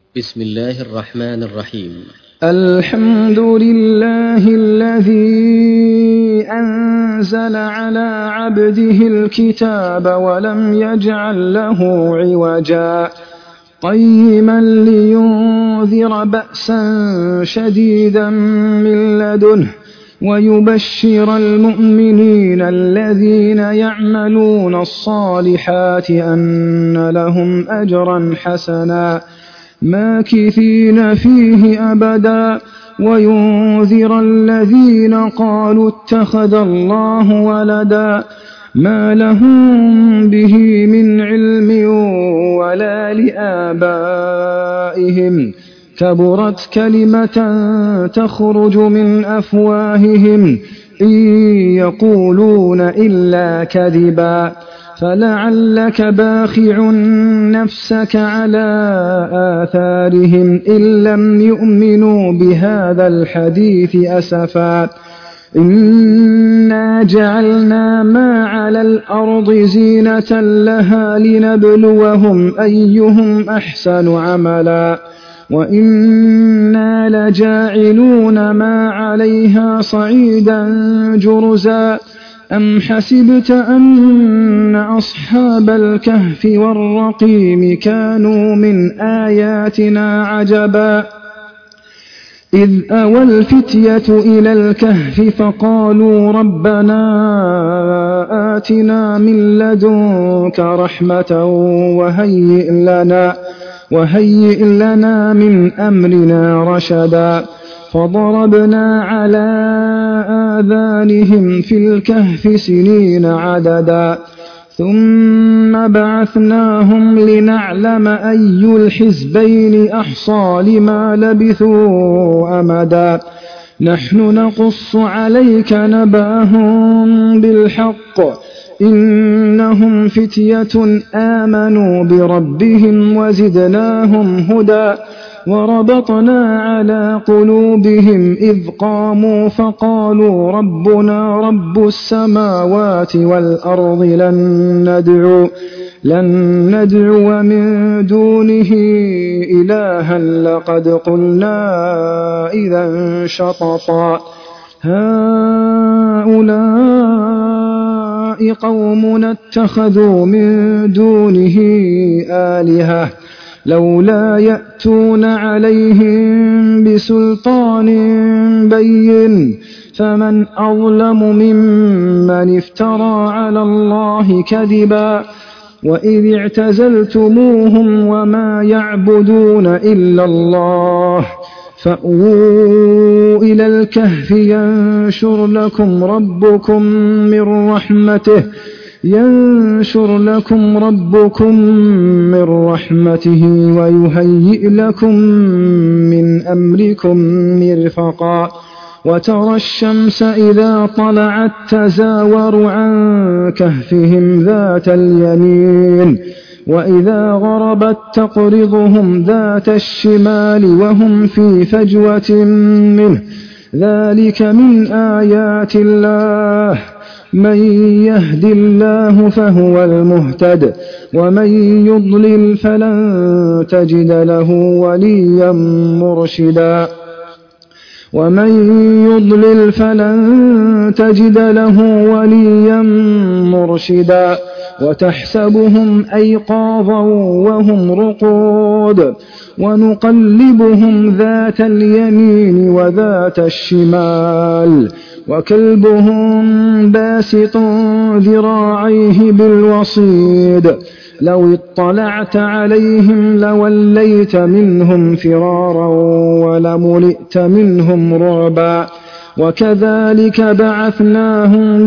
بسم الله الرحمن الرحيم. الحمد لله الذي أنزل على عبده الكتاب ولم يجعل له عوجا قيما لينذر بأسا شديدا من لدنه ويبشر المؤمنين الذين يعملون الصالحات أن لهم أجرا حسنا ماكثين فيه أبدا وينذر الذين قالوا اتخذ الله ولدا ما لهم به من علم ولا لآبائهم كبرت كلمة تخرج من أفواههم إن يقولون إلا كذبا فلعلك باخع نفسك على آثارهم إن لم يؤمنوا بهذا الحديث أسفا إنا جعلنا ما على الأرض زينة لها لنبلوهم أيهم أحسن عملا وإنا لجاعلون ما عليها صعيدا جرزا أم حسبت أن أصحاب الكهف والرقيم كانوا من آياتنا عجبا إذ أوى الفتية إلى الكهف فقالوا ربنا آتنا من لدنك رحمة وهيئ لنا من أمرنا رشدا فضربنا على آذانهم في الكهف سنين عددا ثم بعثناهم لنعلم أي الحزبين أحصى لما لبثوا أمدا نحن نقص عليك نبأهم بالحق إنهم فتية آمنوا بربهم وزدناهم هدى وربطنا على قلوبهم إذ قاموا فقالوا ربنا رب السماوات والأرض لن ندعو من دونه إلها لقد قلنا إذا شططا هؤلاء قومنا اتخذوا من دونه آلهة لولا يأتون عليهم بسلطان بين فمن أظلم ممن افترى على الله كذبا وإذ اعتزلتموهم وما يعبدون إلا الله فأووا إلى الكهف ينشر لكم ربكم من رحمته ويهيئ لكم من أمركم مرفقا وترى الشمس إذا طلعت تزاور عن كهفهم ذات اليمين وإذا غربت تقرضهم ذات الشمال وهم في فجوة منه ذلك من آيات الله من يهد الله فهو المهتد ومن يضلل فلن تجد له وليا مرشدا وتحسبهم أيقاظا وهم رقود ونقلبهم ذات اليمين وذات الشمال وكلبهم باسط ذراعيه بالوصيد لو اطلعت عليهم لوليت منهم فرارا ولملئت منهم رعبا وكذلك بعثناهم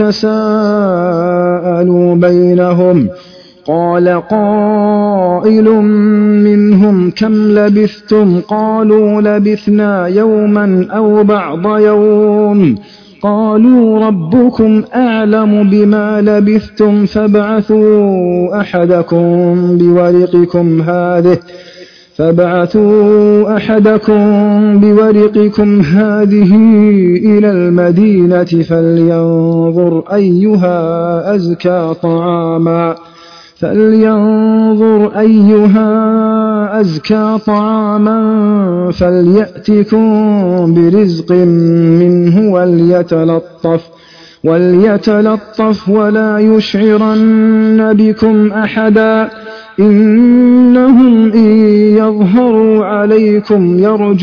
ليتساءلوا بينهم قال قائل منهم كم لبثتم قالوا لبثنا يوما أو بعض يوم قالوا ربكم أعلم بما لبثتم فابعثوا أحدكم بورقكم هذه إلى المدينة فلينظر أيها أزكى طعاما فلينظر أيها أزكى طعاما فليأتكم برزق منه وليتلطف ولا يشعرن بكم أحدا إنهم إن يظهروا عليكم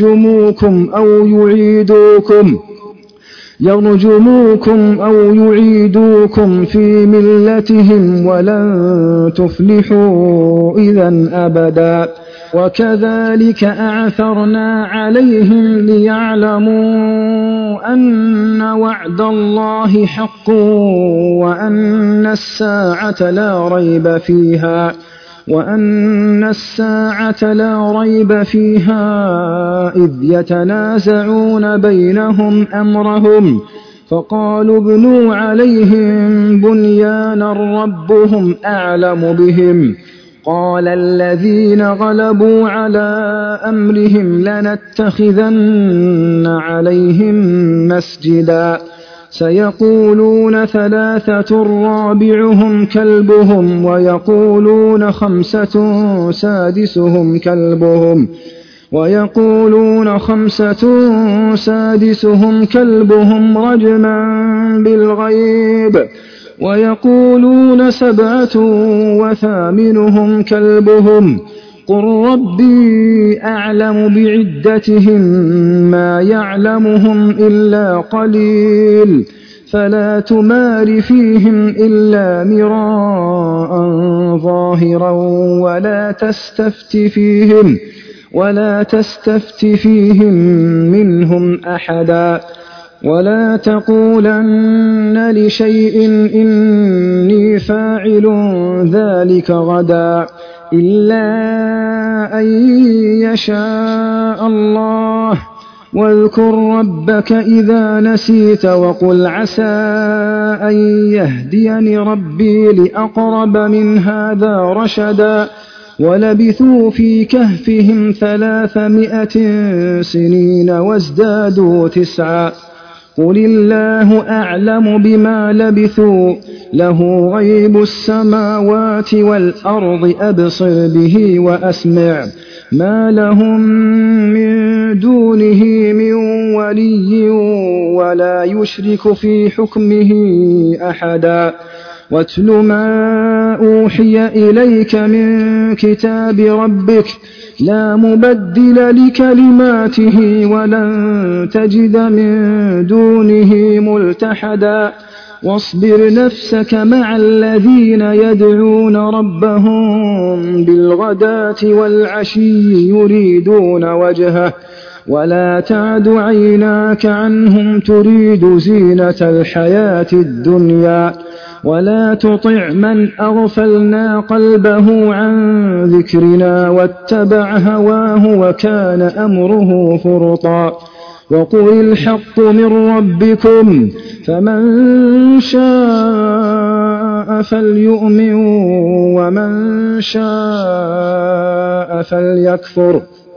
يرجموكم أو يعيدوكم في ملتهم ولن تفلحوا إذا أبدا وكذلك أعثرنا عليهم ليعلموا أن وعد الله حق وأن الساعة لا ريب فيها إذ يتنازعون بينهم أمرهم فقالوا ابنوا عليهم بنيانا ربهم أعلم بهم قال الذين غلبوا على أمرهم لنتخذن عليهم مسجدا سيقولون 3 رابعهم كلبهم ويقولون 5 سادسهم كلبهم رجما بالغيب ويقولون 7 وثامنهم كلبهم قل ربي أعلم بعدتهم ما يعلمهم إلا قليل فلا تمار فيهم إلا مراء ظاهرا ولا تستفت فيهم منهم أحدا ولا تقولن لشيء إني فاعل ذلك غدا إلا أن يشاء الله واذكر ربك إذا نسيت وقل عسى أن يهديني ربي لأقرب من هذا رشدا ولبثوا في كهفهم 300 سنين وازدادوا 9 قل الله أعلم بما لبثوا له غيب السماوات والأرض أبصر به وأسمع ما لهم من دونه من ولي ولا يشرك في حكمه أحدا واتل ما أوحي إليك من كتاب ربك لا مبدل لكلماته ولن تجد من دونه ملتحدا واصبر نفسك مع الذين يدعون ربهم بالغداة والعشي يريدون وجهه ولا تعد عيناك عنهم تريد زينة الحياة الدنيا ولا تطع من أغفلنا قلبه عن ذكرنا واتبع هواه وكان أمره فرطا وقل الحق من ربكم فمن شاء فليؤمن ومن شاء فليكفر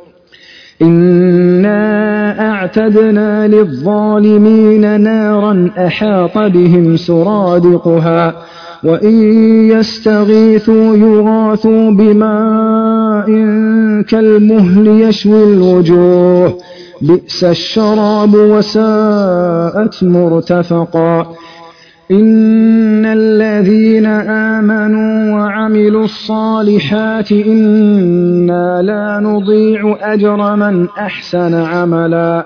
إنا أعتدنا للظالمين نارا أحاط بهم سرادقها وإن يستغيثوا يغاثوا بماء كالمهل يشوي الوجوه بئس الشراب وساءت مرتفقا إن الذين آمنوا وعملوا الصالحات إنا لا نضيع أجر من أحسن عملا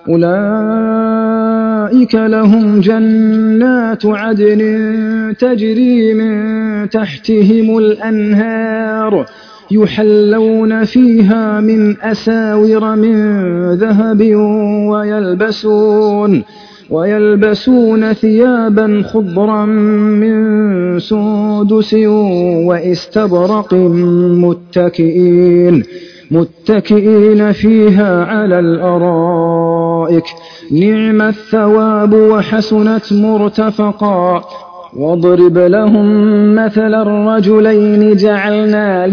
أولئك لهم جنات عدن تجري من تحتهم الأنهار يحلون فيها من أساور من ذهب ويلبسون ثيابا خضرا من سندس واستبرق متكئين فيها على الأرائك نعم الثواب وحسنت مرتفقا واضرب لهم مثل الرجلين جعلنا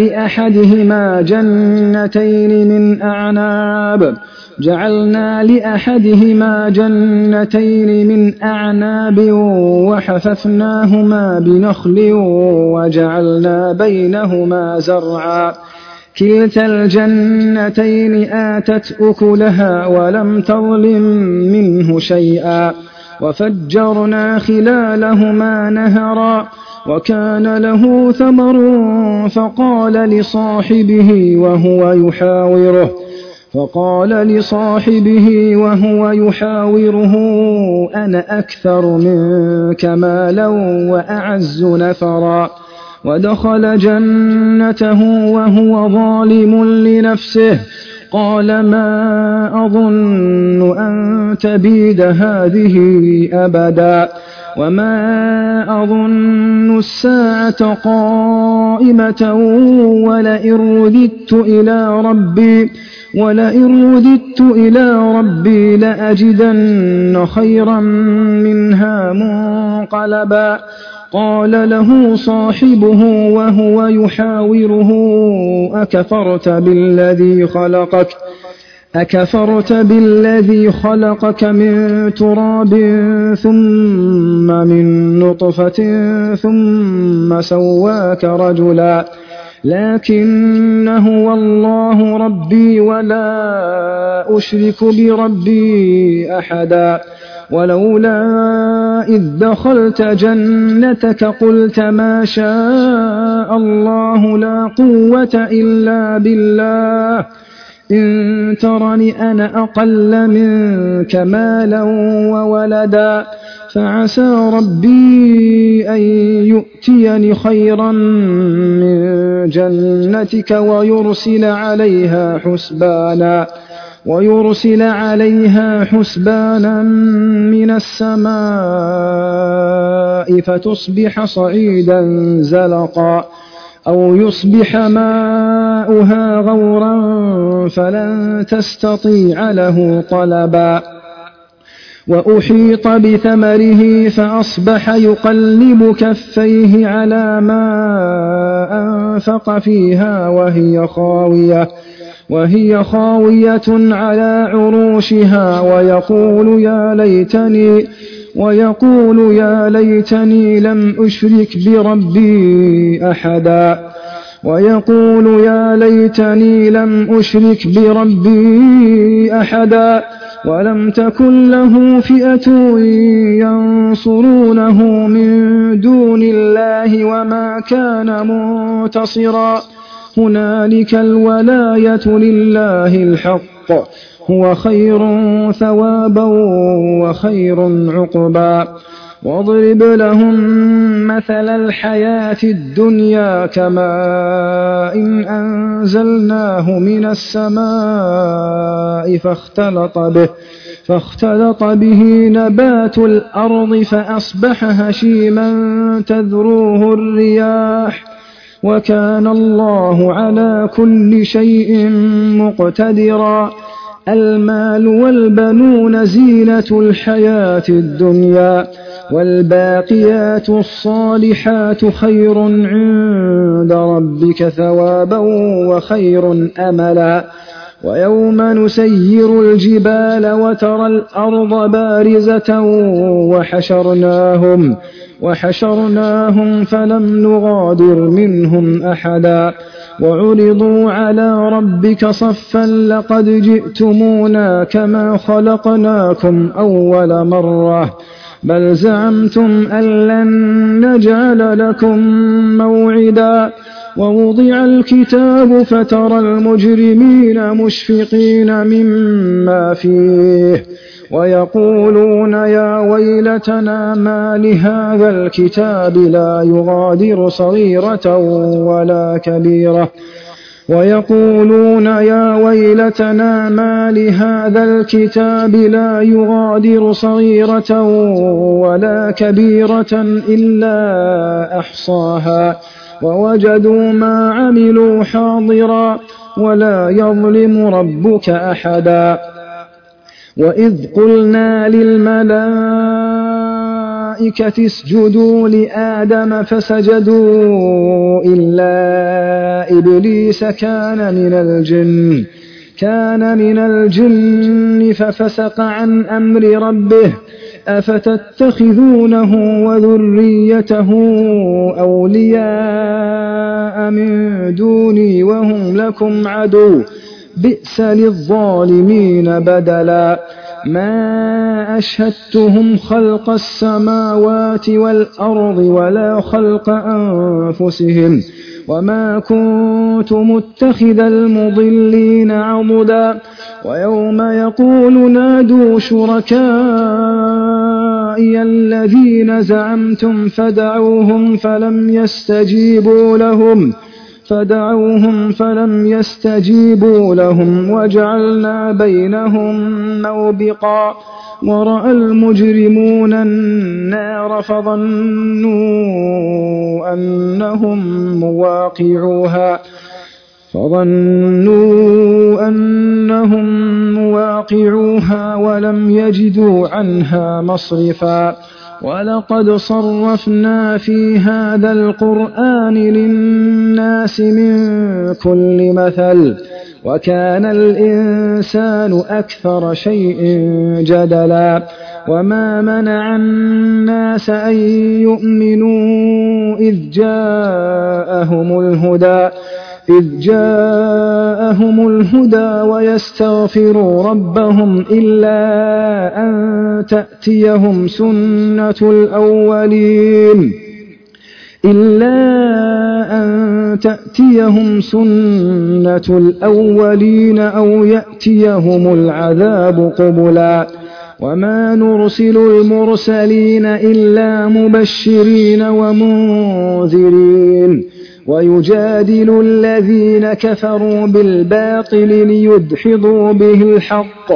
لأحدهما جنتين من أعناب وحففناهما بنخل وجعلنا بينهما زرعا كلتا الجنتين آتت أكلها ولم تظلم منه شيئا وفجرنا خلالهما نهرا وكان له ثمر فقال لصاحبه وهو يحاوره أنا أكثر منك مالا وأعز نفرا ودخل جنته وهو ظالم لنفسه قال ما أظن أن تبيد هذه أبدا وما أظن الساعة قائمة ولئن رددت إلى ربي لأجدن خيرا منها منقلبا قال له صاحبه وهو يحاوره أكفرت بالذي خلقك من تراب ثم من نطفة ثم سواك رجلا لكن هو الله ربي ولا أشرك بربي أحدا ولولا إذ دخلت جنتك قلت ما شاء الله لا قوة إلا بالله إن ترني أنا أقل منك مالا وولدا فعسى ربي أن يؤتيني خيرا من جنتك ويرسل عليها حسبانا من السماء فتصبح صعيدا زلقا أو يصبح ماؤها غورا فلن تستطيع له طلبا وأحيط بثمره فأصبح يقلب كفيه على ما أنفق فيها وهي خاوية على عروشها ويقول يا ليتني لم أشرك بربي أحدا ولم تكن له فئة ينصرونه من دون الله وما كان منتصرا هنالك الولاية لله الحق هو خير ثوابا وخير عقبا واضرب لهم مثل الحياة الدنيا كماء إن أنزلناه من السماء فاختلط به نبات الأرض فأصبح هشيما تذروه الرياح وكان الله على كل شيء مقتدرا المال والبنون زينة الحياة الدنيا والباقيات الصالحات خير عند ربك ثوابا وخير أملا ويوم نسير الجبال وترى الأرض بارزة وحشرناهم فلم نغادر منهم أحدا وعرضوا على ربك صفا لقد جئتمونا كما خلقناكم أول مرة بل زعمتم أن لن نجعل لكم موعدا ووضع الكتاب فترى المجرمين مشفقين مما فيه ويقولون يا ويلتنا ما لهذا الكتاب لا يغادر صغيرة ولا كبيرة إلا أحصاها ووجدوا ما عملوا حاضرا ولا يظلم ربك أحدا وإذ قلنا للملائكة الملائكة اسجدوا لآدم فسجدوا إلا إبليس كان من الجن ففسق عن أمر ربه. أفتتخذونه وذريته أولياء من دوني وهم لكم عدو بئس للظالمين بدلا. ما أشهدتهم خلق السماوات والأرض ولا خلق أنفسهم وما كنت متخذ المضلين عضدا. ويوم يقول نادوا شركائي الذين زعمتم فدعوهم فلم يستجيبوا لهم وجعلنا بينهم موبقا. ورأى المجرمون النار فظنوا أنهم مواقعوها ولم يجدوا عنها مصرفا. ولقد صرفنا في هذا القرآن للناس من كل مثل وكان الإنسان أكثر شيء جدلا. وما منع الناس أن يؤمنوا إذ جاءهم الهدى ويستغفروا ربهم إلا أن تأتيهم سنة الأولين أو يأتيهم العذاب قبلا. وما نرسل المرسلين إلا مبشرين ومنذرين ويجادل الذين كفروا بالباطل ليدحضوا به الحق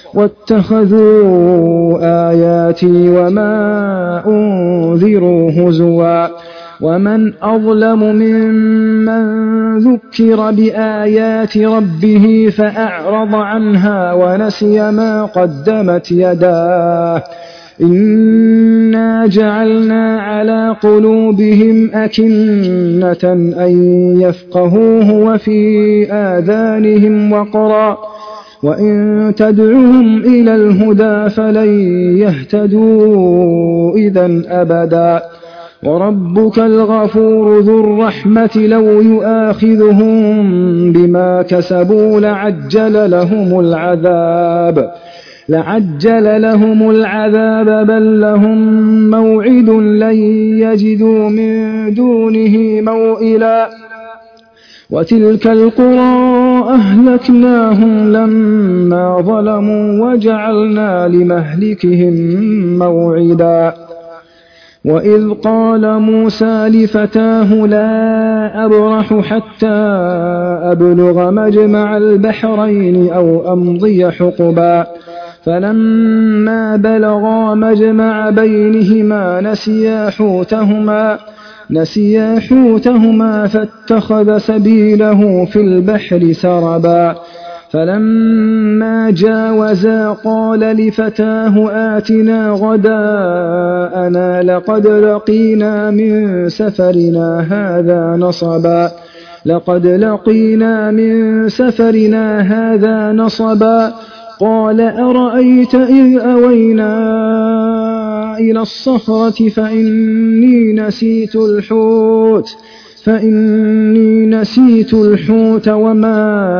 واتخذوا آياتي وما أنذروا هزوا. ومن أظلم ممن ذكر بآيات ربه فأعرض عنها ونسي ما قدمت يداه. إنا جعلنا على قلوبهم أكنة أن يفقهوه وفي آذانهم وقرا وإن تدعهم إلى الهدى فلن يهتدوا إذا أبدا. وربك الغفور ذو الرحمة لو يؤاخذهم بما كسبوا لعجل لهم العذاب بل لهم موعد لن يجدوا من دونه موئلا. وتلك القرى أهلكناهم لما ظلموا وجعلنا لمهلكهم موعدا. وإذ قال موسى لفتاه لا أبرح حتى أبلغ مجمع البحرين أو أمضي حقبا. فلما بلغا مجمع بينهما نسيا حوتهما فاتخذ سبيله في البحر سربا. فلما جاوزا قال لفتاه آتنا غداءنا لقد لقينا من سفرنا هذا نصبا. قال أرأيت إذ أوينا إلى الصخرة فإني نسيت الحوت وما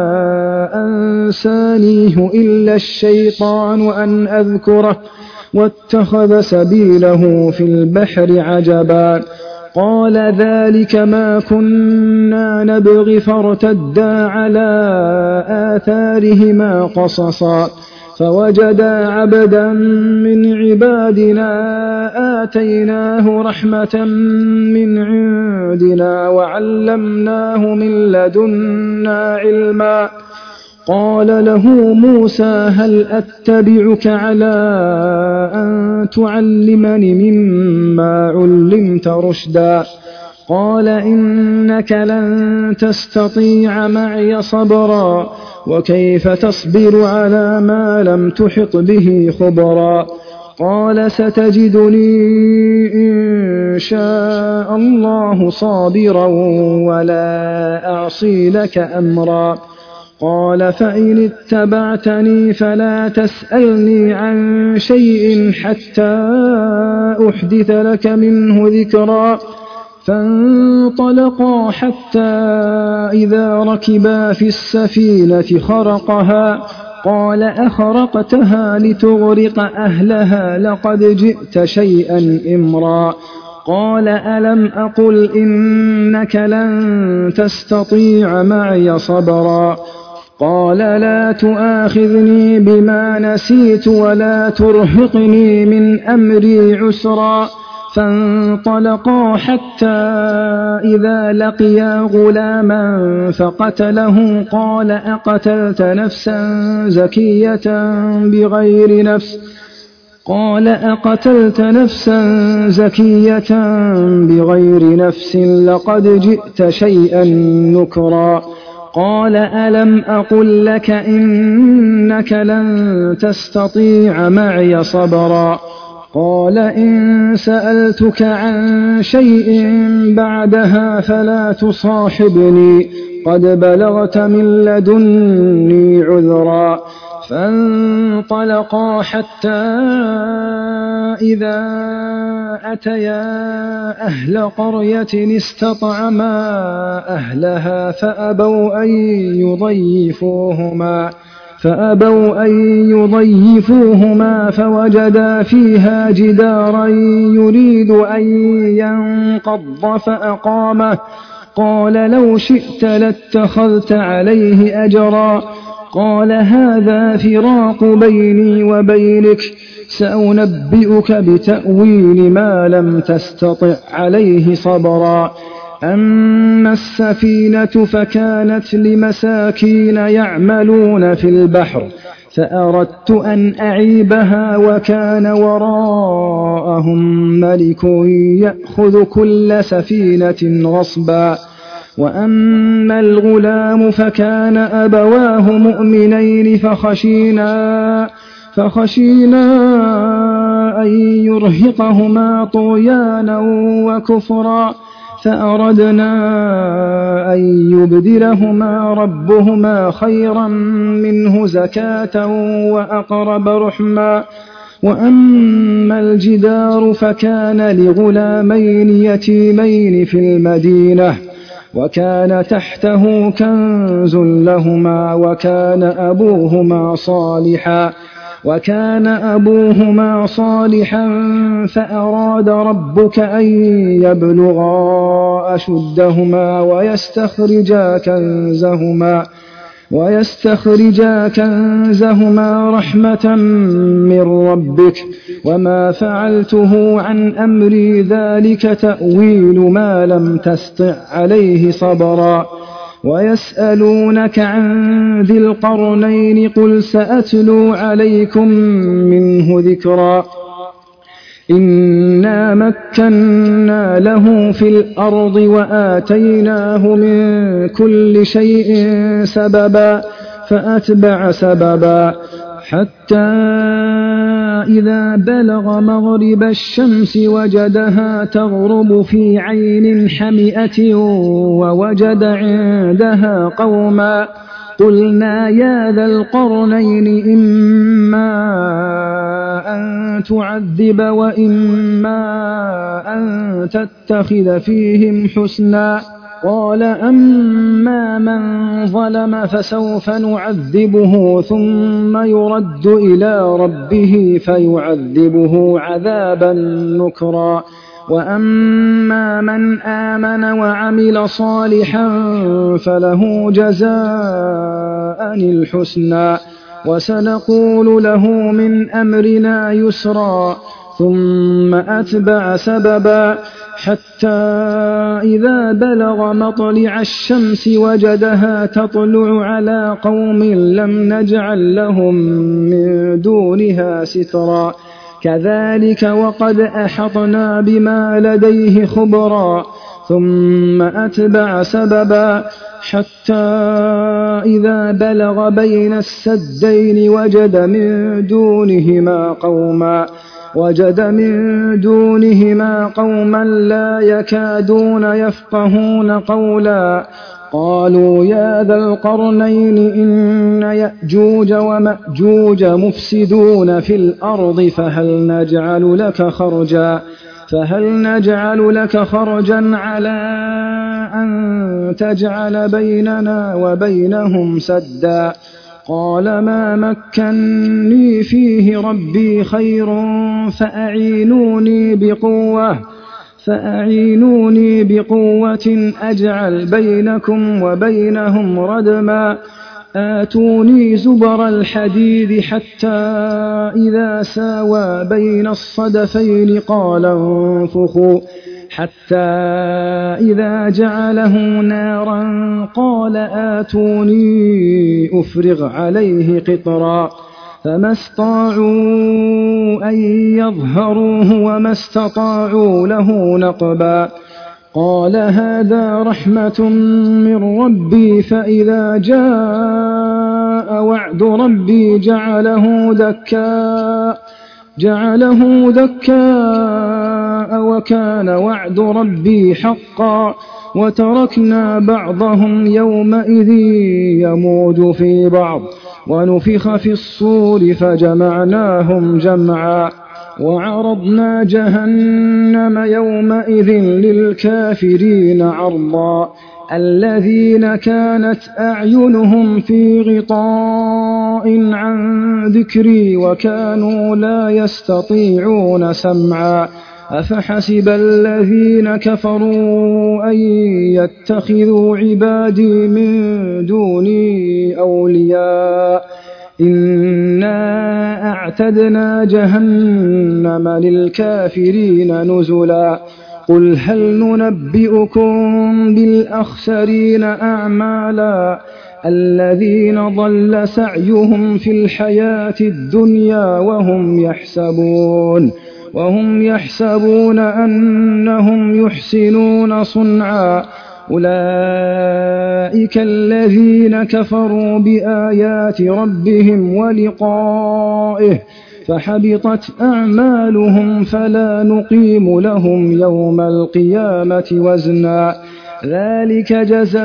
أنسانيه إلا الشيطان أن أذكره واتخذ سبيله في البحر عجبا. قال ذلك ما كنا نبغي فارتدا على آثارهما قصصا. فوجدا عبدا من عبادنا آتيناه رحمة من عندنا وعلمناه من لدنا علما. قال له موسى هل أتبعك على أن تعلمني مما علمت رشدا. قال إنك لن تستطيع معي صبرا وكيف تصبر على ما لم تحط به خبرا. قال ستجدني إن شاء الله صابرا ولا أعصي لك أمرا. قال فإن اتبعتني فلا تسألني عن شيء حتى أحدث لك منه ذكرا. فانطلقا حتى إذا ركبا في السفينة خرقها قال أخرقتها لتغرق أهلها لقد جئت شيئا إمرا. قال ألم أقل إنك لن تستطيع معي صبرا. قال لا تؤاخذني بما نسيت ولا ترهقني من أمري عسرا. فانطلقا حتى إذا لقيا غلاما فقتله قال أقتلت نفسا زكية بغير نفس لقد جئت شيئا نكرا. قال ألم أقل لك إنك لن تستطيع معي صبرا. قال إن سألتك عن شيء بعدها فلا تصاحبني قد بلغت من لدني عذرا. فانطلقا حتى إذا أتيا أهل قرية استطعما أهلها فأبوا أن يضيفوهما فوجدا فيها جدارا يريد أن ينقض فأقامه. قال لو شئت لاتخذت عليه أجرا. قال هذا فراق بيني وبينك سأنبئك بتأويل ما لم تستطع عليه صبرا. أما السفينة فكانت لمساكين يعملون في البحر فأردت أن أعيبها وكان وراءهم ملك يأخذ كل سفينة غصبا. وأما الغلام فكان أبواه مؤمنين فخشينا أن يرهقهما طغيانا وكفرا فأردنا أن يبدلهما ربهما خيرا منه زكاة وأقرب رحما. وأما الجدار فكان لغلامين يتيمين في المدينة وكان تحته كنز لهما وكان أبوهما صالحا فأراد ربك أن يبلغا أشدهما ويستخرجا كنزهما رحمة من ربك وما فعلته عن أمري ذلك تأويل ما لم تسطع عليه صبرا. ويسألونك عن ذي القرنين قل سأتلو عليكم منه ذكرا. إنا مكنا له في الأرض وآتيناه من كل شيء سببا فأتبع سببا حتى إذا بلغ مغرب الشمس وجدها تغرب في عين حمئة ووجد عندها قوما. قلنا يا ذا القرنين إما أن تعذب وإما أن تتخذ فيهم حسنا. قال أما من ظلم فسوف نعذبه ثم يرد إلى ربه فيعذبه عذابا نكرا. وأما من آمن وعمل صالحا فله جزاء الحسنى وسنقول له من أمرنا يسرا. ثم أتبع سببا حتى إذا بلغ مطلع الشمس وجدها تطلع على قوم لم نجعل لهم من دونها سترا. كذلك وقد أحطنا بما لديه خبرا. ثم أتبع سببا حتى إذا بلغ بين السدين وجد من دونهما قوما. وجد من دونهما قوما لا يكادون يفقهون قولا قالوا يا ذا القرنين إن يأجوج ومأجوج مفسدون في الأرض فهل نجعل لك خرجا على أن تجعل بيننا وبينهم سدا قال ما مكني فيه ربي خير فأعينوني بقوة أجعل بينكم وبينهم ردما آتوني زبر الحديد حتى إذا ساوى بين الصدفين قال انفخوا حتى إذا جعله نارا قال آتوني أفرغ عليه قطرا فما استطاعوا أن يظهروه وما استطاعوا له نقبا قال هذا رحمة من ربي فإذا جاء وعد ربي جعله دكاء وكان وعد ربي حقا وتركنا بعضهم يومئذ يموج في بعض ونفخ في الصور فجمعناهم جمعا وعرضنا جهنم يومئذ للكافرين عرضا الذين كانت أعينهم في غطاء عن ذكري وكانوا لا يستطيعون سمعا أفحسب الذين كفروا أن يتخذوا عبادي من دوني أولياء إنا أعتدنا جهنم للكافرين نزلا قل هل ننبئكم بالأخسرين أعمالا الذين ضل سعيهم في الحياة الدنيا وهم يحسبون أنهم يحسنون صنعا أولئك الذين كفروا بآيات ربهم ولقائه فحبطت أعمالهم فلا نقيم لهم يوم القيامة وزنا ذلك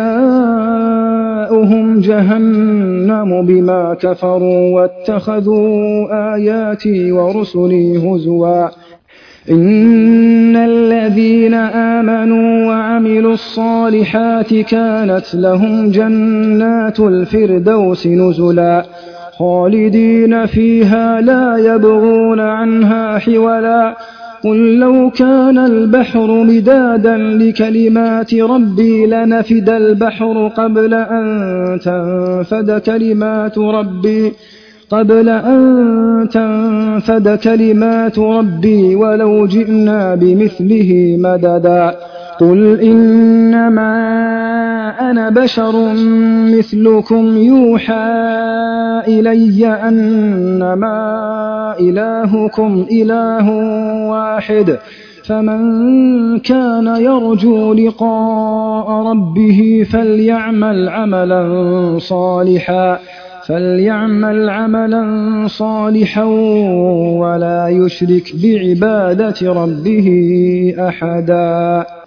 جزاؤهم جهنم بما كفروا واتخذوا آياتي ورسلي هزوا إن الذين آمنوا وعملوا الصالحات كانت لهم جنات الفردوس نزلا خالدين فيها لا يبغون عنها حولا قل لو كان البحر مدادا لكلمات ربي لنفد البحر قبل أن تنفد كلمات ربي ولو جئنا بمثله مددا قل إنما أنا بشر مثلكم يوحى إلي أنما إلهكم إله واحد فمن كان يرجو لقاء ربه فليعمل عملا صالحا ولا يشرك بعبادة ربه أحدا